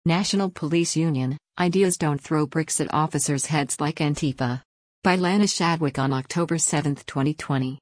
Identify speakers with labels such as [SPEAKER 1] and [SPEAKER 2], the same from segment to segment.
[SPEAKER 1] National Police Union, Ideas Don't Throw Bricks at Officers' Heads Like Antifa. By Lana Shadwick on October 7, 2020.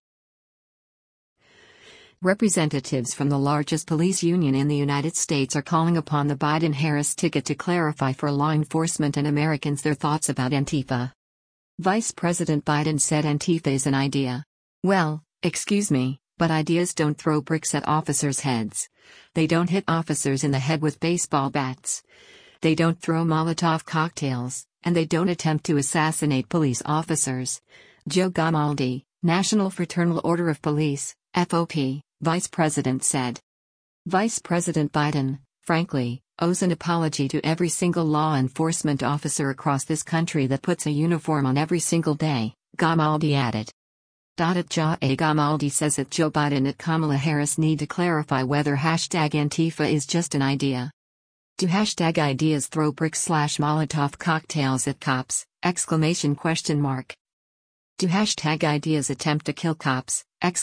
[SPEAKER 1] Representatives from the largest police union in the United States are calling upon the Biden-Harris ticket to clarify for law enforcement and Americans their thoughts about Antifa. Vice President Biden said Antifa is an idea. Well, excuse me, but ideas don't throw bricks at officers' heads. They don't hit officers in the head with baseball bats. They don't throw Molotov cocktails, and they don't attempt to assassinate police officers. Joe Gamaldi, National Fraternal Order of Police, FOP, Vice President said. Vice President Biden, frankly, owes an apology to every single law enforcement officer across this country that puts a uniform on every single day, Gamaldi added. Gamaldi says that Joe Biden and Kamala Harris need to clarify whether #Antifa is just an idea. Do #ideas throw bricks/Molotov cocktails at cops? Do #ideas attempt to kill cops?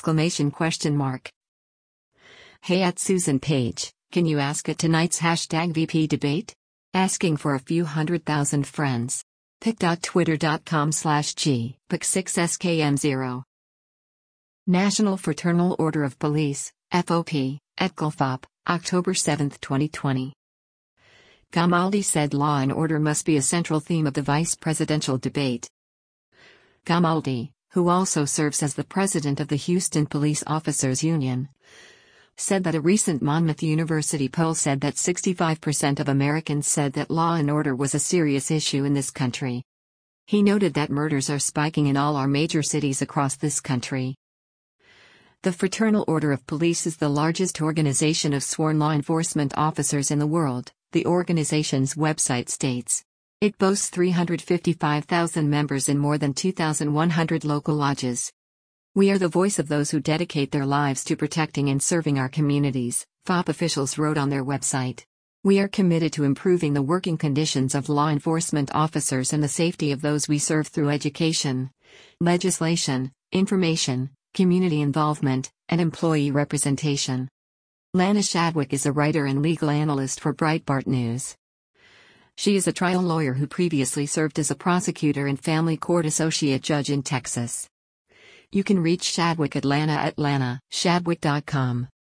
[SPEAKER 1] Hey at Susan Page, can you ask at tonight's #VP debate? Asking for a few 100,000 friends. pic.twitter.com/G, pic6skm0. National Fraternal Order of Police, FOP, ETGLFOP, October 7, 2020. Gamaldi said law and order must be a central theme of the vice presidential debate. Gamaldi, who also serves as the president of the Houston Police Officers Union, said that a recent Monmouth University poll said that 65% of Americans said that law and order was a serious issue in this country. He noted that murders are spiking in all our major cities across this country. The Fraternal Order of Police is the largest organization of sworn law enforcement officers in the world, the organization's website states. It boasts 355,000 members in more than 2,100 local lodges. We are the voice of those who dedicate their lives to protecting and serving our communities, FOP officials wrote on their website. We are committed to improving the working conditions of law enforcement officers and the safety of those we serve through education, legislation, information, community involvement, and employee representation. Lana Shadwick is a writer and legal analyst for Breitbart News. She is a trial lawyer who previously served as a prosecutor and family court associate judge in Texas. You can reach Shadwick at lana@lanashadwick.com.